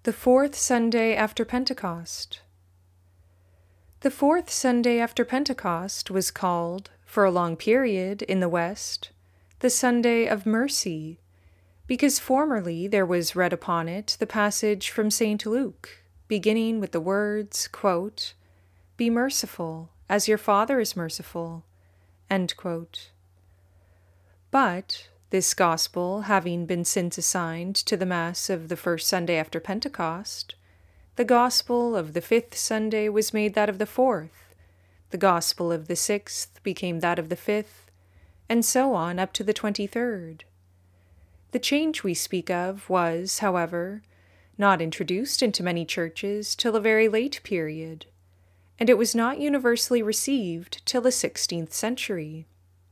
The fourth Sunday after Pentecost. The fourth Sunday after Pentecost was called, for a long period in the West, the Sunday of Mercy, because formerly there was read upon it the passage from St. Luke, beginning with the words, quote, "Be merciful, as your Father is merciful," end quote. But this gospel having been since assigned to the Mass of the first Sunday after Pentecost, the gospel of the fifth Sunday was made that of the fourth, the gospel of the sixth became that of the fifth, and so on up to the 23rd. The change we speak of was, however, not introduced into many churches till a very late period, and it was not universally received till the 16th century.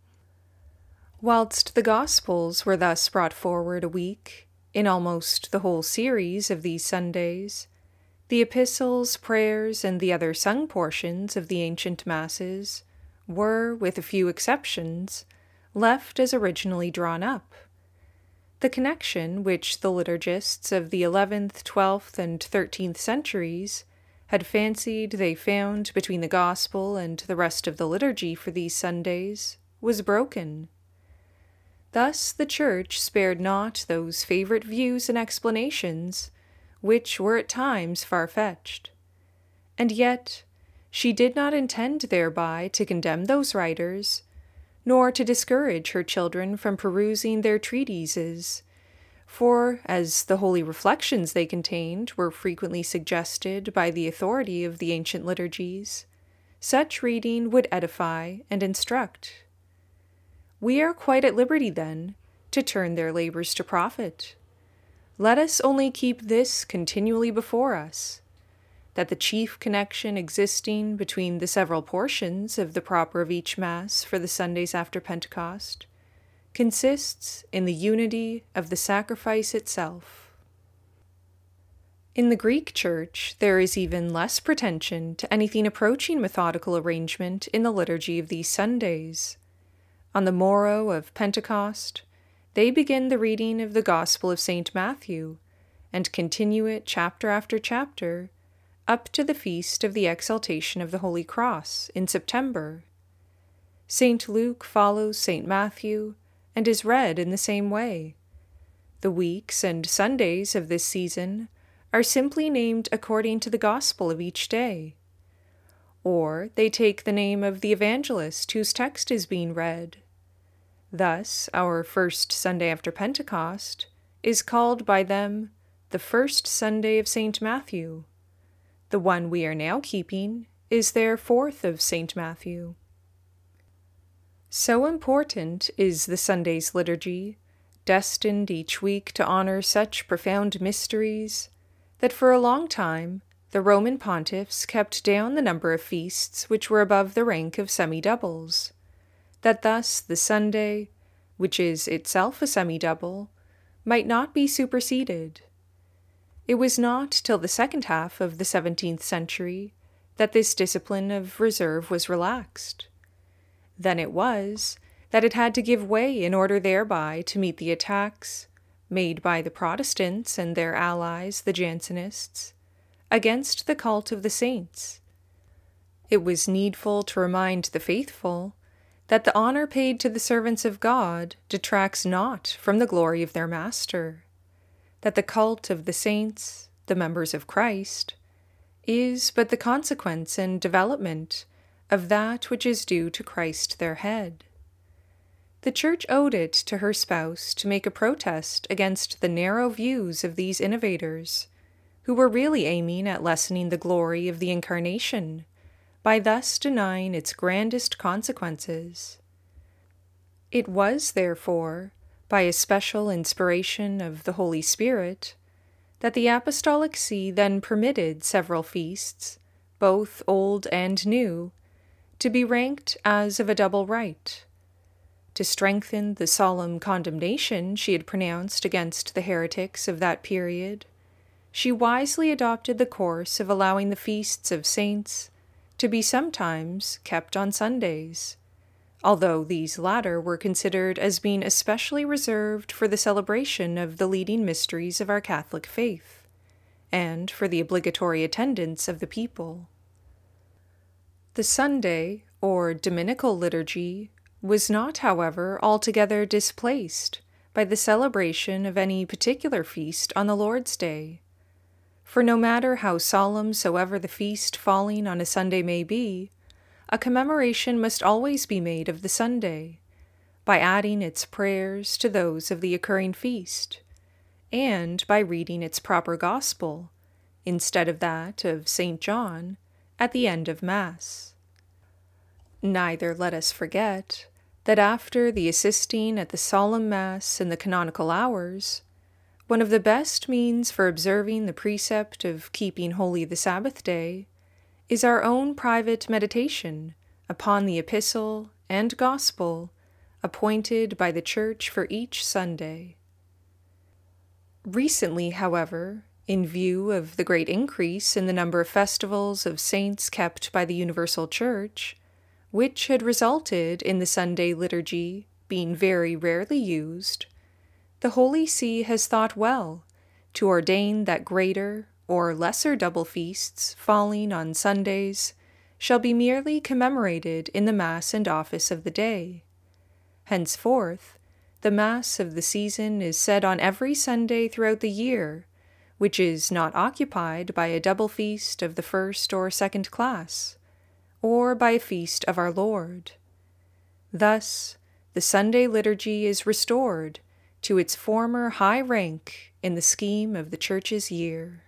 Whilst the Gospels were thus brought forward a week, in almost the whole series of these Sundays, the epistles, prayers, and the other sung portions of the ancient Masses were, with a few exceptions, left as originally drawn up. The connection which the liturgists of the 11th, 12th, and 13th centuries had fancied they found between the Gospel and the rest of the liturgy for these Sundays was broken. Thus the Church spared not those favorite views and explanations, which were at times far-fetched. And yet she did not intend thereby to condemn those writers, nor to discourage her children from perusing their treatises, for, as the holy reflections they contained were frequently suggested by the authority of the ancient liturgies, such reading would edify and instruct. We are quite at liberty, then, to turn their labors to profit. Let us only keep this continually before us, that the chief connection existing between the several portions of the proper of each Mass for the Sundays after Pentecost consists in the unity of the sacrifice itself. In the Greek Church, there is even less pretension to anything approaching methodical arrangement in the liturgy of these Sundays. On the morrow of Pentecost, they begin the reading of the Gospel of St. Matthew, and continue it chapter after chapter, up to the feast of the Exaltation of the Holy Cross in September. St. Luke follows St. Matthew, and is read in the same way. The weeks and Sundays of this season are simply named according to the Gospel of each day. Or they take the name of the evangelist whose text is being read. Thus, our first Sunday after Pentecost is called by them the first Sunday of St. Matthew. The one we are now keeping is their fourth of St. Matthew. So important is the Sunday's liturgy, destined each week to honor such profound mysteries, that for a long time the Roman pontiffs kept down the number of feasts which were above the rank of semi-doubles, that thus the Sunday, which is itself a semi-double, might not be superseded. It was not till the second half of the 17th century that this discipline of reserve was relaxed. Then it was that it had to give way in order thereby to meet the attacks made by the Protestants and their allies, the Jansenists, against the cult of the saints. It was needful to remind the faithful that the honor paid to the servants of God detracts not from the glory of their Master, that the cult of the saints, the members of Christ, is but the consequence and development of that which is due to Christ their head. The Church owed it to her spouse to make a protest against the narrow views of these innovators, who were really aiming at lessening the glory of the Incarnation by thus denying its grandest consequences. It was, therefore, by a special inspiration of the Holy Spirit, that the Apostolic See then permitted several feasts, both old and new, to be ranked as of a double right. To strengthen the solemn condemnation she had pronounced against the heretics of that period, she wisely adopted the course of allowing the feasts of saints to be sometimes kept on Sundays, although these latter were considered as being especially reserved for the celebration of the leading mysteries of our Catholic faith, and for the obligatory attendance of the people. The Sunday, or Dominical liturgy, was not, however, altogether displaced by the celebration of any particular feast on the Lord's Day. For no matter how solemn soever the feast falling on a Sunday may be, a commemoration must always be made of the Sunday, by adding its prayers to those of the occurring feast, and by reading its proper gospel, instead of that of St. John, at the end of Mass. Neither let us forget that after the assisting at the solemn Mass in the canonical hours, one of the best means for observing the precept of keeping holy the Sabbath day is our own private meditation upon the epistle and gospel appointed by the Church for each Sunday. Recently, however, in view of the great increase in the number of festivals of saints kept by the Universal Church, which had resulted in the Sunday liturgy being very rarely used, the Holy See has thought well to ordain that greater or lesser double feasts falling on Sundays shall be merely commemorated in the Mass and office of the day. Henceforth, the Mass of the season is said on every Sunday throughout the year, which is not occupied by a double feast of the first or second class, or by a feast of our Lord. Thus, the Sunday liturgy is restored to its former high rank in the scheme of the Church's year.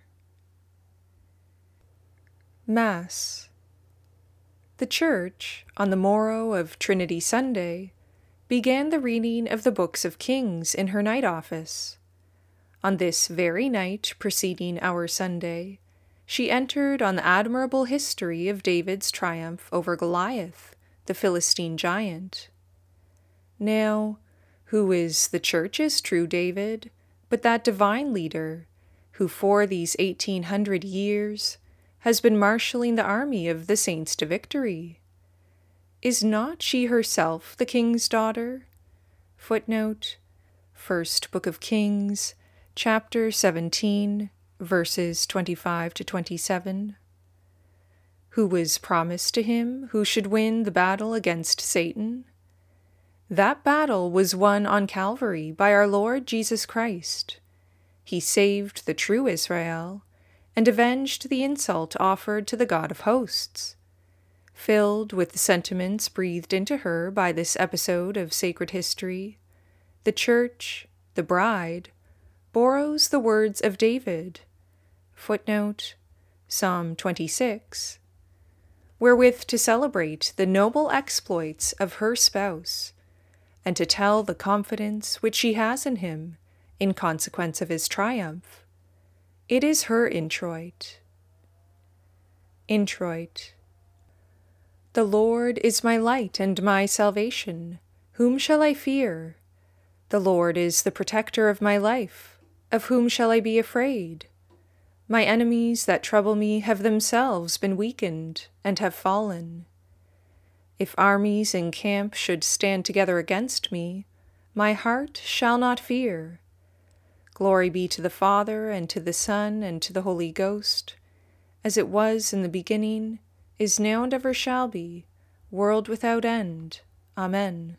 Mass. The Church, on the morrow of Trinity Sunday, began the reading of the books of Kings in her night office. On this very night preceding our Sunday, she entered on the admirable history of David's triumph over Goliath, the Philistine giant. Now, who is the Church's true David, but that divine leader, who for these 1800 years has been marshalling the army of the saints to victory? Is not she herself the king's daughter? Footnote, First Book of Kings, chapter 17, verses 25 to 27. Who was promised to him who should win the battle against Satan? That battle was won on Calvary by our Lord Jesus Christ. He saved the true Israel and avenged the insult offered to the God of hosts. Filled with the sentiments breathed into her by this episode of sacred history, the Church, the bride, borrows the words of David, footnote, Psalm 26, wherewith to celebrate the noble exploits of her spouse, and to tell the confidence which she has in him in consequence of his triumph. It is her introit. Introit. The Lord is my light and my salvation. Whom shall I fear? The Lord is the protector of my life. Of whom shall I be afraid? My enemies that trouble me have themselves been weakened and have fallen. If armies in camp should stand together against me, my heart shall not fear. Glory be to the Father, and to the Son, and to the Holy Ghost, as it was in the beginning, is now and ever shall be, world without end. Amen.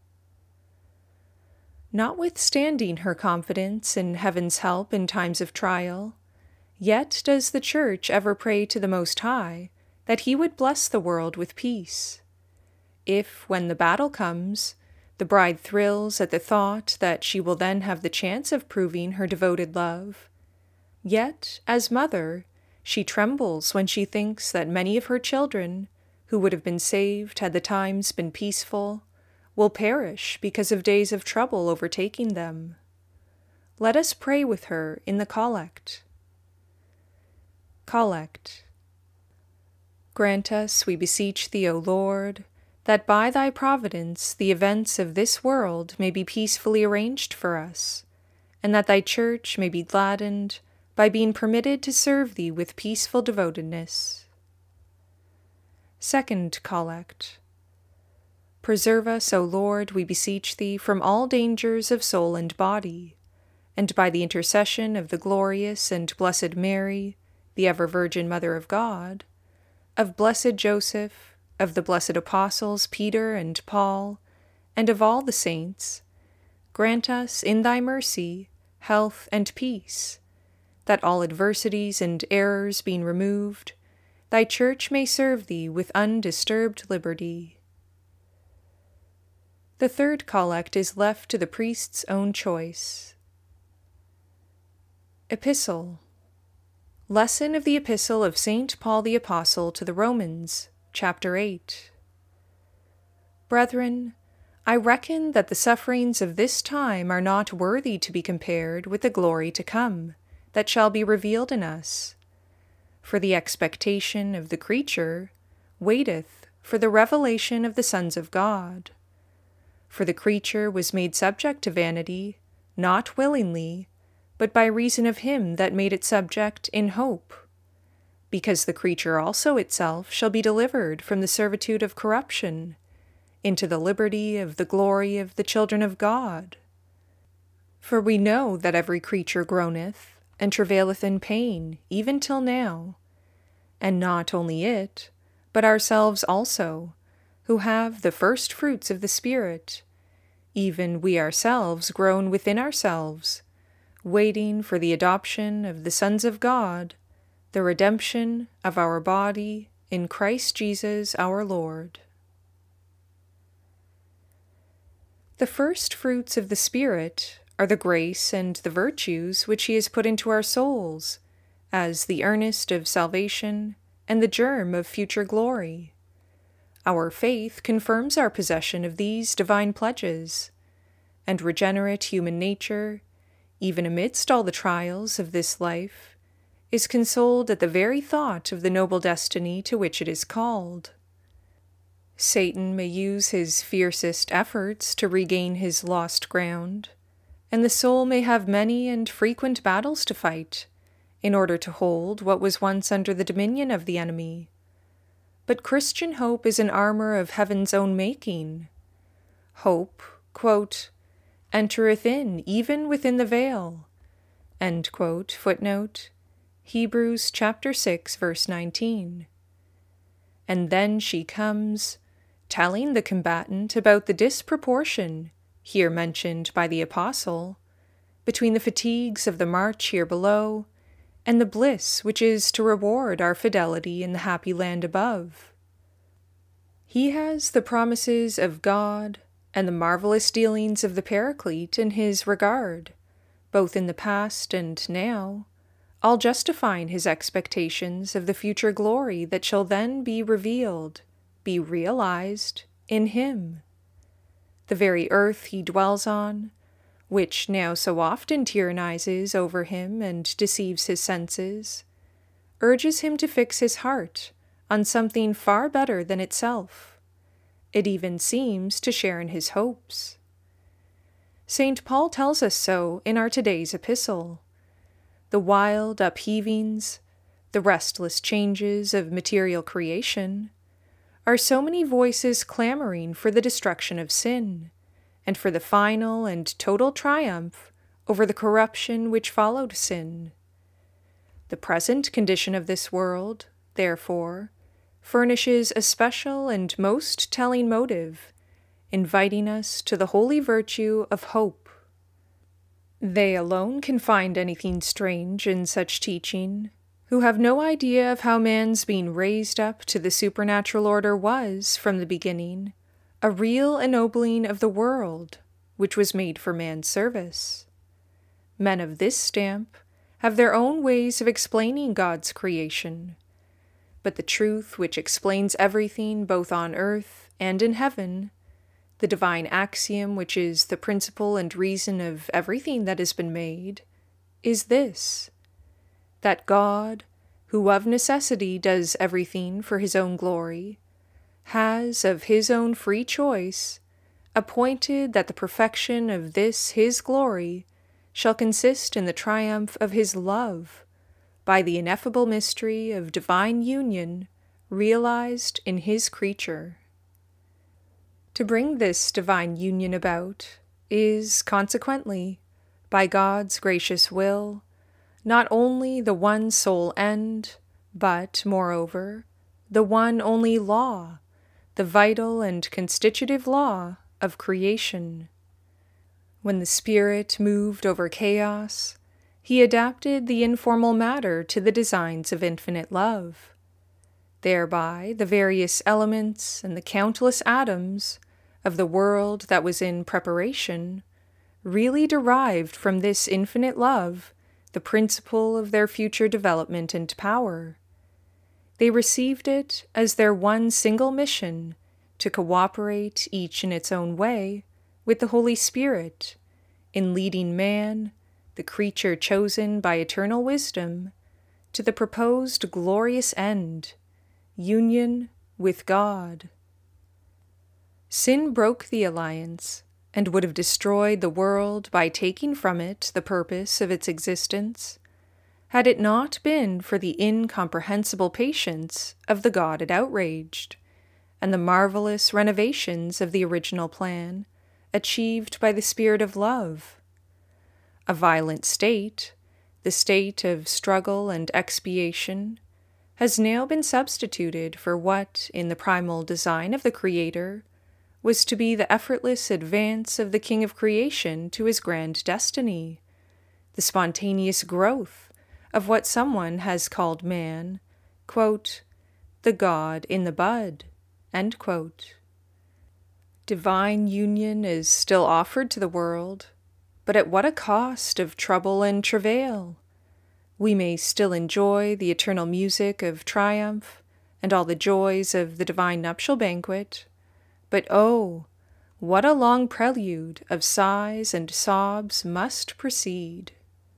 Notwithstanding her confidence in heaven's help in times of trial, yet does the Church ever pray to the Most High that he would bless the world with peace. If, when the battle comes, the bride thrills at the thought that she will then have the chance of proving her devoted love, yet, as mother, she trembles when she thinks that many of her children, who would have been saved had the times been peaceful, will perish because of days of trouble overtaking them. Let us pray with her in the Collect. Collect. Grant us, we beseech thee, O Lord, that by thy providence the events of this world may be peacefully arranged for us, and that thy Church may be gladdened by being permitted to serve thee with peaceful devotedness. Second Collect. Preserve us, O Lord, we beseech thee, from all dangers of soul and body, and by the intercession of the glorious and blessed Mary, the ever-Virgin Mother of God, of blessed Joseph, of the blessed apostles Peter and Paul, and of all the saints, grant us in thy mercy health and peace, that all adversities and errors being removed, thy church may serve thee with undisturbed liberty. The third collect is left to the priest's own choice. Epistle. Lesson of the Epistle of St. Paul the Apostle to the Romans, chapter 8. Brethren, I reckon that the sufferings of this time are not worthy to be compared with the glory to come, that shall be revealed in us. For the expectation of the creature waiteth for the revelation of the sons of God. For the creature was made subject to vanity, not willingly, but by reason of him that made it subject in hope, because the creature also itself shall be delivered from the servitude of corruption into the liberty of the glory of the children of God. For we know that every creature groaneth, and travaileth in pain, even till now, and not only it, but ourselves also, who have the first fruits of the Spirit, even we ourselves groan within ourselves, waiting for the adoption of the sons of God, the redemption of our body in Christ Jesus our Lord. The first fruits of the Spirit are the grace and the virtues which He has put into our souls, as the earnest of salvation and the germ of future glory. Our faith confirms our possession of these divine pledges, and regenerate human nature, even amidst all the trials of this life, is consoled at the very thought of the noble destiny to which it is called. Satan may use his fiercest efforts to regain his lost ground, and the soul may have many and frequent battles to fight, in order to hold what was once under the dominion of the enemy. But Christian hope is an armor of heaven's own making. Hope, quote, entereth in even within the veil, end quote, footnote, Hebrews chapter 6, verse 19. And then she comes, telling the combatant about the disproportion, here mentioned by the apostle, between the fatigues of the march here below and the bliss which is to reward our fidelity in the happy land above. He has the promises of God and the marvelous dealings of the Paraclete in his regard, both in the past and now, all justifying his expectations of the future glory that shall then be revealed, be realized, in him. The very earth he dwells on, which now so often tyrannizes over him and deceives his senses, urges him to fix his heart on something far better than itself. It even seems to share in his hopes. St. Paul tells us so in our today's epistle. The wild upheavings, the restless changes of material creation, are so many voices clamoring for the destruction of sin, and for the final and total triumph over the corruption which followed sin. The present condition of this world, therefore, furnishes a special and most telling motive, inviting us to the holy virtue of hope. They alone can find anything strange in such teaching, who have no idea of how man's being raised up to the supernatural order was, from the beginning, a real ennobling of the world, which was made for man's service. Men of this stamp have their own ways of explaining God's creation, but the truth which explains everything both on earth and in heaven, the divine axiom which is the principle and reason of everything that has been made, is this, that God, who of necessity does everything for his own glory, has, of his own free choice, appointed that the perfection of this his glory shall consist in the triumph of his love, by the ineffable mystery of divine union realized in his creature. To bring this divine union about is, consequently, by God's gracious will, not only the one sole end, but, moreover, the one only law, the vital and constitutive law of creation. When the Spirit moved over chaos, he adapted the informal matter to the designs of infinite love. Thereby, the various elements and the countless atoms of the world that was in preparation really derived from this infinite love the principle of their future development and power. They received it as their one single mission to cooperate, each in its own way, with the Holy Spirit in leading man, the creature chosen by eternal wisdom, to the proposed glorious end, union with God. Sin broke the alliance, and would have destroyed the world by taking from it the purpose of its existence, had it not been for the incomprehensible patience of the God it outraged, and the marvelous renovations of the original plan, achieved by the Spirit of love. A violent state, the state of struggle and expiation, has now been substituted for what, in the primal design of the Creator, was to be the effortless advance of the King of creation to his grand destiny, the spontaneous growth of what someone has called man, quote, the God in the bud, end quote. Divine union is still offered to the world, but at what a cost of trouble and travail! We may still enjoy the eternal music of triumph and all the joys of the divine nuptial banquet, but oh, what a long prelude of sighs and sobs must precede.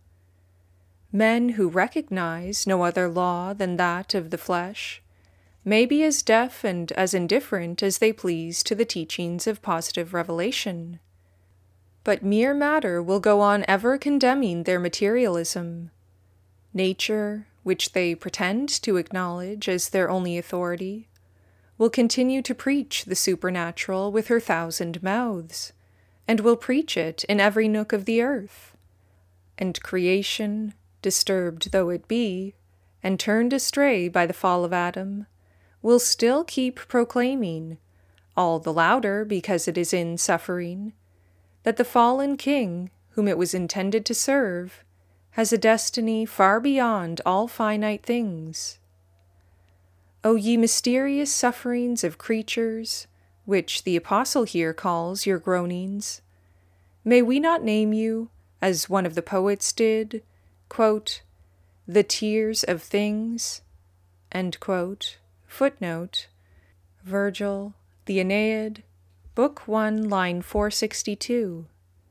Men who recognize no other law than that of the flesh may be as deaf and as indifferent as they please to the teachings of positive revelation. But mere matter will go on ever condemning their materialism. Nature, which they pretend to acknowledge as their only authority, will continue to preach the supernatural with her 1,000 mouths, and will preach it in every nook of the earth. And creation, disturbed though it be, and turned astray by the fall of Adam, will still keep proclaiming, all the louder because it is in suffering, that the fallen King, whom it was intended to serve, has a destiny far beyond all finite things. O ye mysterious sufferings of creatures, which the apostle here calls your groanings, may we not name you, as one of the poets did, quote, the tears of things, end quote, footnote, Virgil, the Aeneid, Book 1, line 462.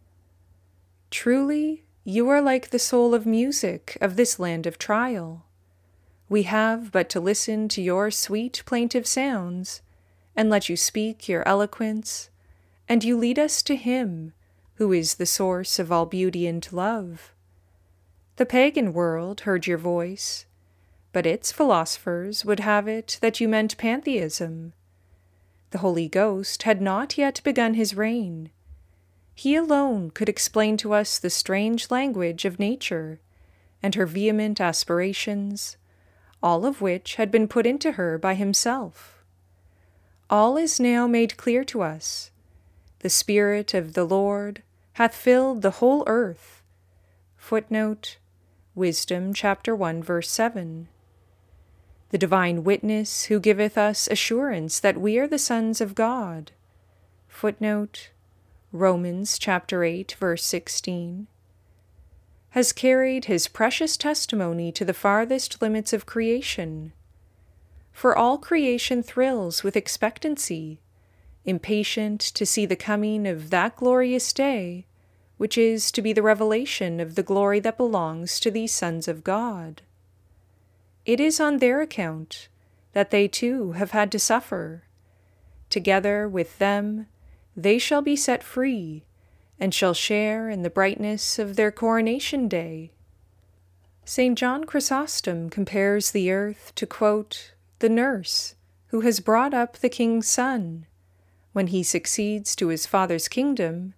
Truly, you are like the soul of music of this land of trial. We have but to listen to your sweet plaintive sounds, and let you speak your eloquence, and you lead us to Him, who is the source of all beauty and love. The pagan world heard your voice, but its philosophers would have it that you meant pantheism. The Holy Ghost had not yet begun his reign. He alone could explain to us the strange language of nature, and her vehement aspirations, all of which had been put into her by himself. All is now made clear to us. The Spirit of the Lord hath filled the whole earth. Footnote, Wisdom chapter 1, verse 7. The divine witness who giveth us assurance that we are the sons of God. Footnote, Romans chapter 8, verse 16. Has carried his precious testimony to the farthest limits of creation. For all creation thrills with expectancy, impatient to see the coming of that glorious day, which is to be the revelation of the glory that belongs to these sons of God. It is on their account that they too have had to suffer. Together with them, they shall be set free, and shall share in the brightness of their coronation day. St. John Chrysostom compares the earth to, quote, the nurse who has brought up the king's son. When he succeeds to his father's kingdom,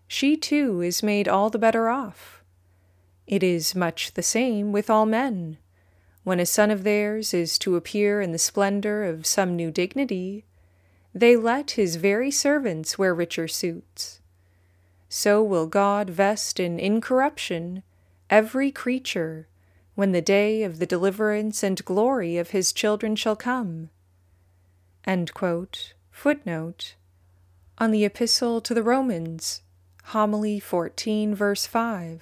she too is made all the better off. It is much the same with all men. When a son of theirs is to appear in the splendor of some new dignity, they let his very servants wear richer suits. So will God vest in incorruption every creature when the day of the deliverance and glory of his children shall come. End quote. Footnote. On the Epistle to the Romans, Homily 14, verse 5.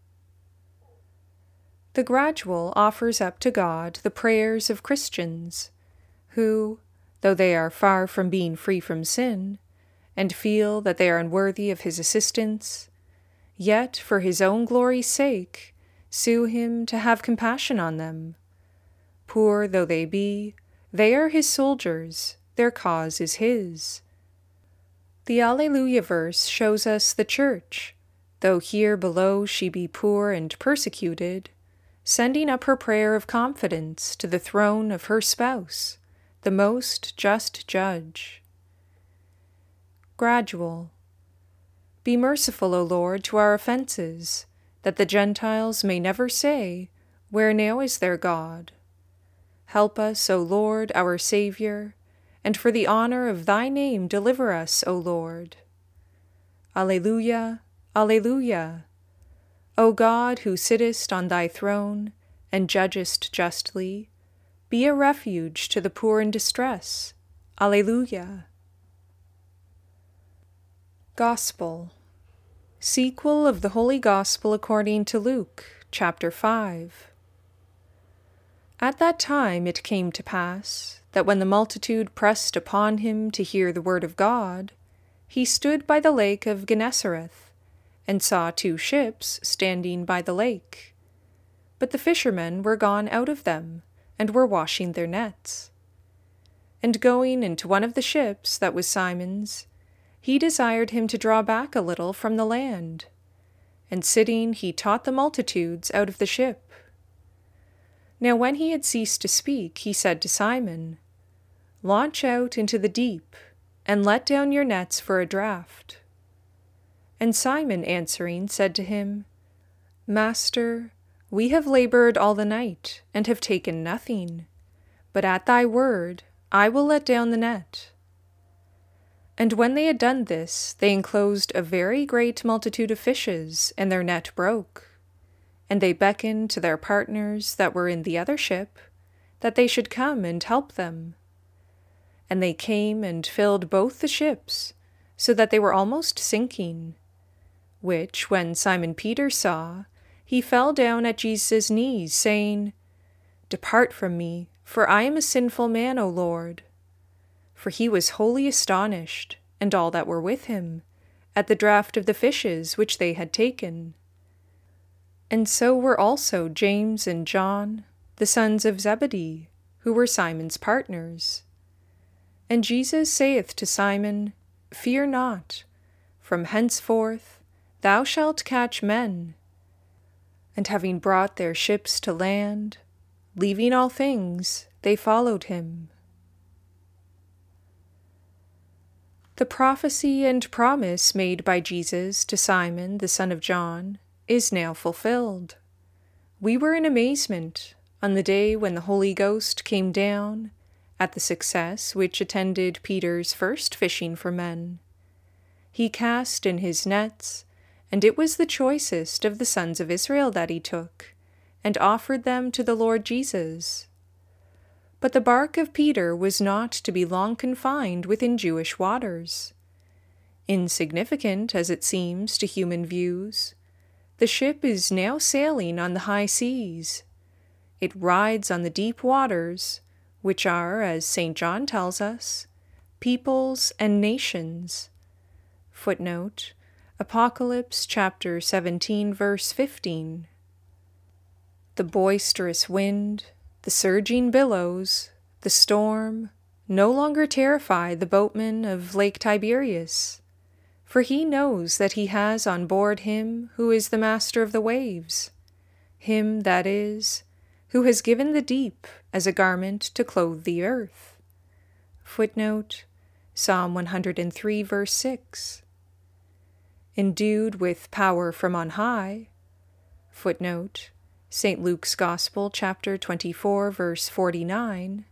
The Gradual offers up to God the prayers of Christians, who, though they are far from being free from sin, and feel that they are unworthy of his assistance, yet for his own glory's sake sue him to have compassion on them. Poor though they be, they are his soldiers, their cause is his. The Alleluia verse shows us the Church, though here below she be poor and persecuted, sending up her prayer of confidence to the throne of her spouse, the most just judge. Gradual. Be merciful, O Lord, to our offenses, that the Gentiles may never say, Where now is their God? Help us, O Lord, our Saviour, and for the honor of thy name deliver us, O Lord. Alleluia, Alleluia. O God, who sittest on thy throne, and judgest justly, be a refuge to the poor in distress. Alleluia. Gospel. Sequel of the Holy Gospel according to Luke, chapter 5. At that time it came to pass, that when the multitude pressed upon him to hear the word of God, he stood by the lake of Gennesareth, and saw 2 ships standing by the lake. But the fishermen were gone out of them, and were washing their nets. And going into one of the ships that was Simon's, he desired him to draw back a little from the land. And sitting, he taught the multitudes out of the ship. Now when he had ceased to speak, he said to Simon, Launch out into the deep, and let down your nets for a draught. And Simon answering said to him, Master, we have labored all the night, and have taken nothing. But at thy word I will let down the net. And when they had done this, they enclosed a very great multitude of fishes, and their net broke. And they beckoned to their partners that were in the other ship, that they should come and help them. And they came and filled both the ships, so that they were almost sinking. Which, when Simon Peter saw, he fell down at Jesus' knees, saying, Depart from me, for I am a sinful man, O Lord. For he was wholly astonished, and all that were with him, at the draught of the fishes which they had taken. And so were also James and John, the sons of Zebedee, who were Simon's partners. And Jesus saith to Simon, Fear not, from henceforth thou shalt catch men. And having brought their ships to land, leaving all things, they followed him. The prophecy and promise made by Jesus to Simon the son of John is now fulfilled. We were in amazement on the day when the Holy Ghost came down at the success which attended Peter's first fishing for men. He cast in his nets, and it was the choicest of the sons of Israel that he took, and offered them to the Lord Jesus. But the bark of Peter was not to be long confined within Jewish waters. Insignificant as it seems to human views, the ship is now sailing on the high seas. It rides on the deep waters, which are, as St. John tells us, peoples and nations. Footnote, Apocalypse chapter 17, verse 15. The boisterous wind, the surging billows, the storm, no longer terrify the boatman of Lake Tiberias, for he knows that he has on board him who is the master of the waves, him, that is, who has given the deep as a garment to clothe the earth. Footnote, Psalm 103, verse 6. endued with power from on high. Footnote: St. Luke's Gospel, chapter 24, verse 49.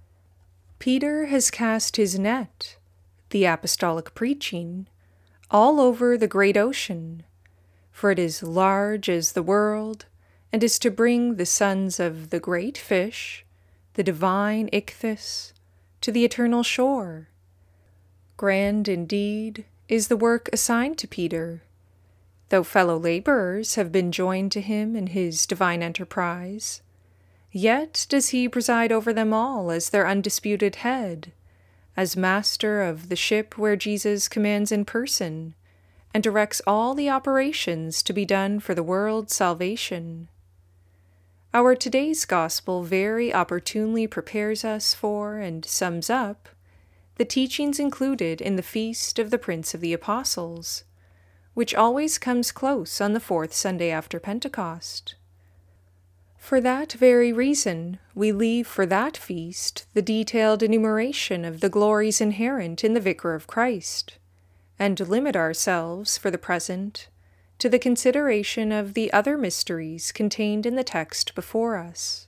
Peter has cast his net, the apostolic preaching, all over the great ocean, for it is large as the world, and is to bring the sons of the great fish, the divine ichthys, to the eternal shore. Grand indeed is the work assigned to Peter, though fellow laborers have been joined to him in his divine enterprise. Yet does he preside over them all as their undisputed head, as master of the ship where Jesus commands in person, and directs all the operations to be done for the world's salvation. Our today's gospel very opportunely prepares us for and sums up the teachings included in the feast of the Prince of the Apostles, which always comes close on the fourth Sunday after Pentecost. For that very reason, we leave for that feast the detailed enumeration of the glories inherent in the Vicar of Christ, and limit ourselves, for the present, to the consideration of the other mysteries contained in the text before us.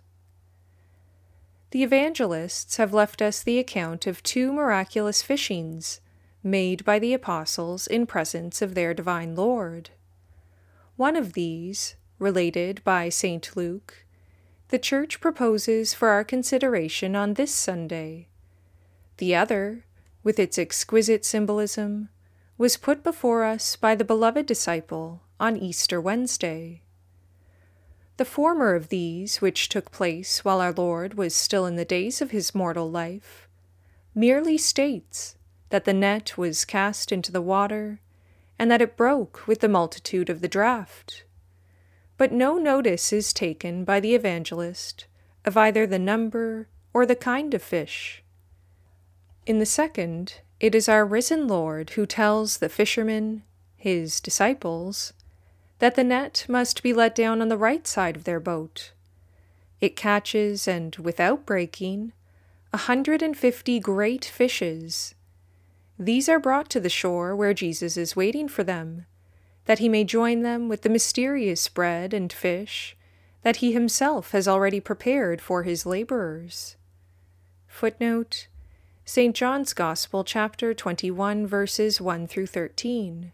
The evangelists have left us the account of 2 miraculous fishings made by the apostles in presence of their divine Lord. One of these, related by St. Luke, the Church proposes for our consideration on this Sunday. The other, with its exquisite symbolism, was put before us by the beloved disciple on Easter Wednesday. The former of these, which took place while our Lord was still in the days of his mortal life, merely states that the net was cast into the water, and that it broke with the multitude of the draught. But no notice is taken by the evangelist of either the number or the kind of fish. In the second, it is our risen Lord who tells the fishermen, his disciples, that the net must be let down on the right side of their boat. It catches, and without breaking, 150 great fishes. These are brought to the shore where Jesus is waiting for them, that he may join them with the mysterious bread and fish that he himself has already prepared for his laborers. Footnote: St. John's Gospel, chapter 21, verses 1 through 13.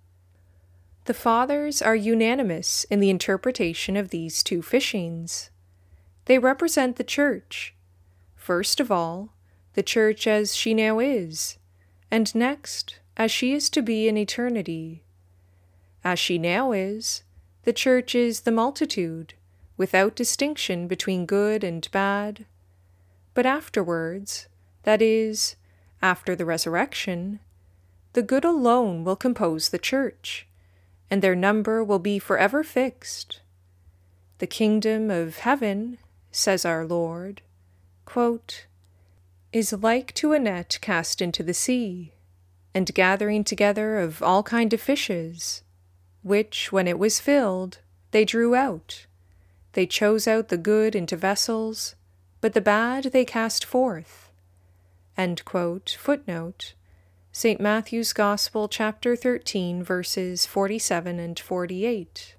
The Fathers are unanimous in the interpretation of these 2 fishings. They represent the Church, first of all, the Church as she now is, and next, as she is to be in eternity. As she now is, the Church is the multitude, without distinction between good and bad. But afterwards, that is, after the resurrection, the good alone will compose the Church, and their number will be forever fixed. The kingdom of heaven, says our Lord, quote, is like to a net cast into the sea, and gathering together of all kind of fishes, which, when it was filled, they drew out. They chose out the good into vessels, but the bad they cast forth. End quote. Footnote: St. Matthew's Gospel, chapter 13, verses 47 and 48.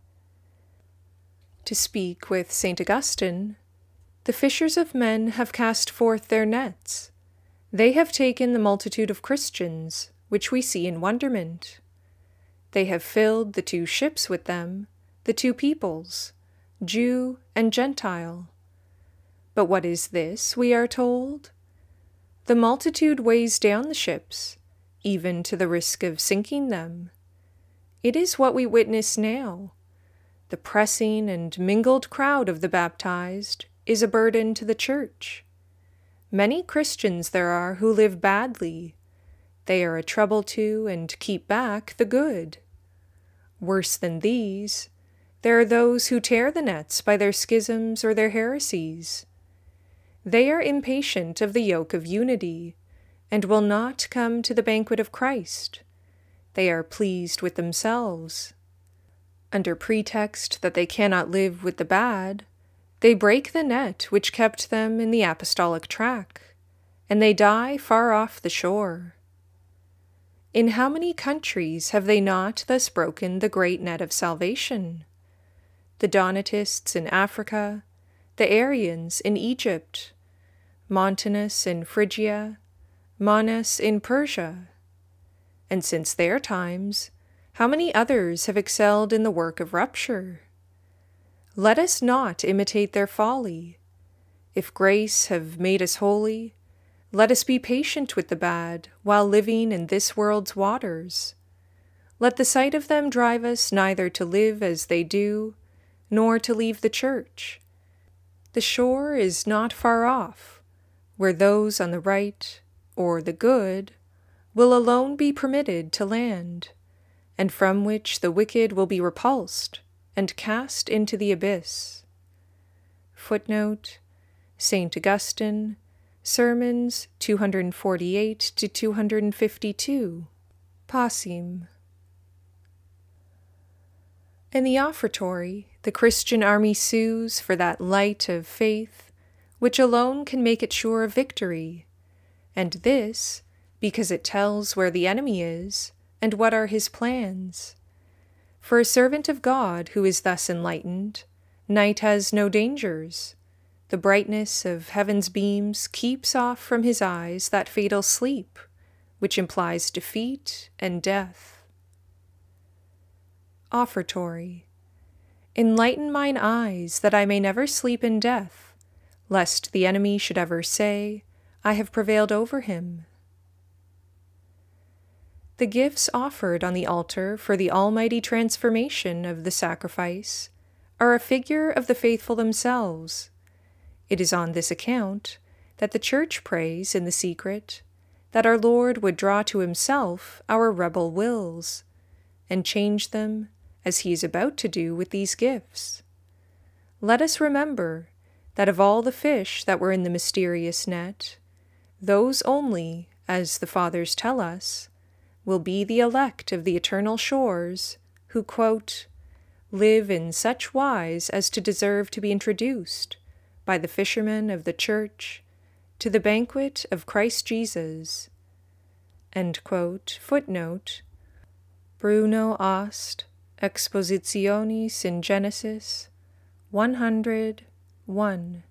To speak with St. Augustine, the fishers of men have cast forth their nets. They have taken the multitude of Christians, which we see in wonderment. They have filled the 2 ships with them, the 2 peoples, Jew and Gentile. But what is this, we are told? The multitude weighs down the ships, even to the risk of sinking them. It is what we witness now. The pressing and mingled crowd of the baptized is a burden to the Church. Many Christians there are who live badly. They are a trouble to and keep back the good. Worse than these, there are those who tear the nets by their schisms or their heresies. They are impatient of the yoke of unity, and will not come to the banquet of Christ. They are pleased with themselves. Under pretext that they cannot live with the bad, they break the net which kept them in the apostolic track, and they die far off the shore. In how many countries have they not thus broken the great net of salvation? The Donatists in Africa, the Arians in Egypt, Montanus in Phrygia, Manas in Persia. And since their times, how many others have excelled in the work of rupture? Let us not imitate their folly. If grace have made us holy, let us be patient with the bad while living in this world's waters. Let the sight of them drive us neither to live as they do, nor to leave the church. The shore is not far off, where those on the right, or the good, will alone be permitted to land, and from which the wicked will be repulsed and cast into the abyss. Footnote: St. Augustine, Sermons 248 to 252, Passim. In the offertory, the Christian army sues for that light of faith, which alone can make it sure of victory, and this, because it tells where the enemy is, and what are his plans. For a servant of God who is thus enlightened, night has no dangers. The brightness of heaven's beams keeps off from his eyes that fatal sleep, which implies defeat and death. Offertory. Enlighten mine eyes, that I may never sleep in death, lest the enemy should ever say, I have prevailed over him. The gifts offered on the altar for the almighty transformation of the sacrifice are a figure of the faithful themselves. It is on this account that the Church prays in the secret that our Lord would draw to himself our rebel wills, and change them as he is about to do with these gifts. Let us remember that of all the fish that were in the mysterious net, those only, as the Fathers tell us, will be the elect of the eternal shores, who, quote, live in such wise as to deserve to be introduced by the fishermen of the Church to the banquet of Christ Jesus. End quote. Footnote: Bruno Ost, Expositionis in Genesis 101.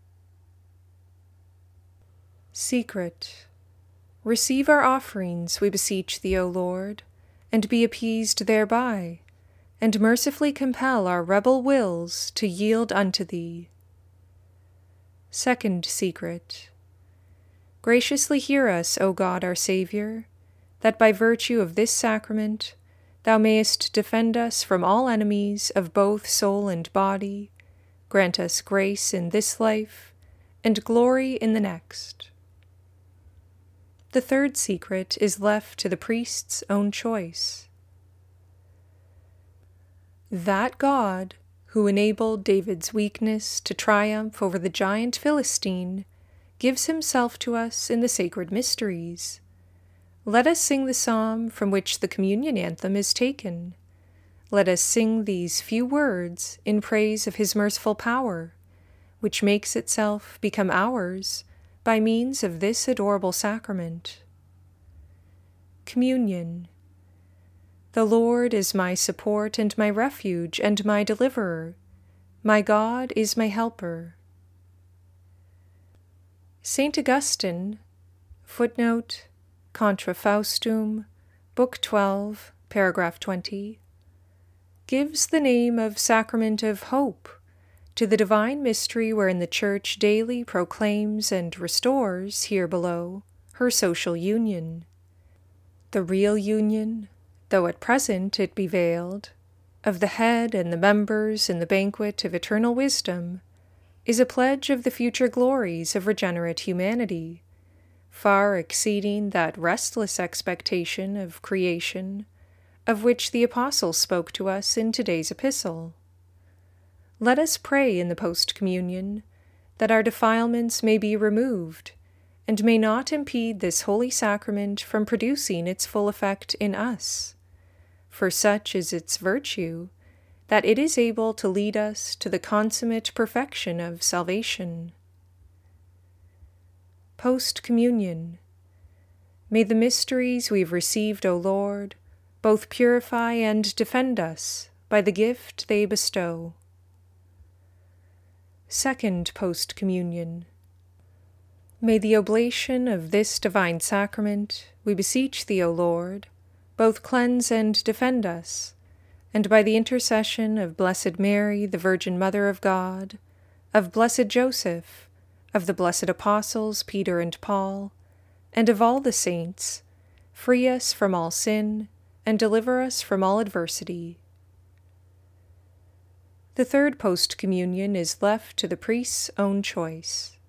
Secret. Receive our offerings, we beseech thee, O Lord, and be appeased thereby, and mercifully compel our rebel wills to yield unto thee. Second secret. Graciously hear us, O God our Saviour, that by virtue of this sacrament thou mayest defend us from all enemies of both soul and body, grant us grace in this life, and glory in the next. The third secret is left to the priest's own choice. That God, who enabled David's weakness to triumph over the giant Philistine, gives himself to us in the sacred mysteries. Let us sing the psalm from which the communion anthem is taken. Let us sing these few words in praise of his merciful power, which makes itself become ours by means of this adorable sacrament. Communion. The Lord is my support and my refuge and my deliverer. My God is my helper. St. Augustine, footnote, Contra Faustum, Book 12, paragraph 20, gives the name of Sacrament of Hope to the divine mystery wherein the Church daily proclaims and restores, here below, her social union. The real union, though at present it be veiled, of the head and the members in the banquet of eternal wisdom, is a pledge of the future glories of regenerate humanity, far exceeding that restless expectation of creation of which the Apostle spoke to us in today's epistle. Let us pray in the post-communion that our defilements may be removed, and may not impede this holy sacrament from producing its full effect in us. For such is its virtue, that it is able to lead us to the consummate perfection of salvation. Post-communion. May the mysteries we've received, O Lord, both purify and defend us by the gift they bestow. Second Post-Communion. May the oblation of this divine sacrament, we beseech Thee, O Lord, both cleanse and defend us, and by the intercession of Blessed Mary, the Virgin Mother of God, of Blessed Joseph, of the blessed apostles Peter and Paul, and of all the saints, free us from all sin, and deliver us from all adversity. The third post-communion is left to the priest's own choice.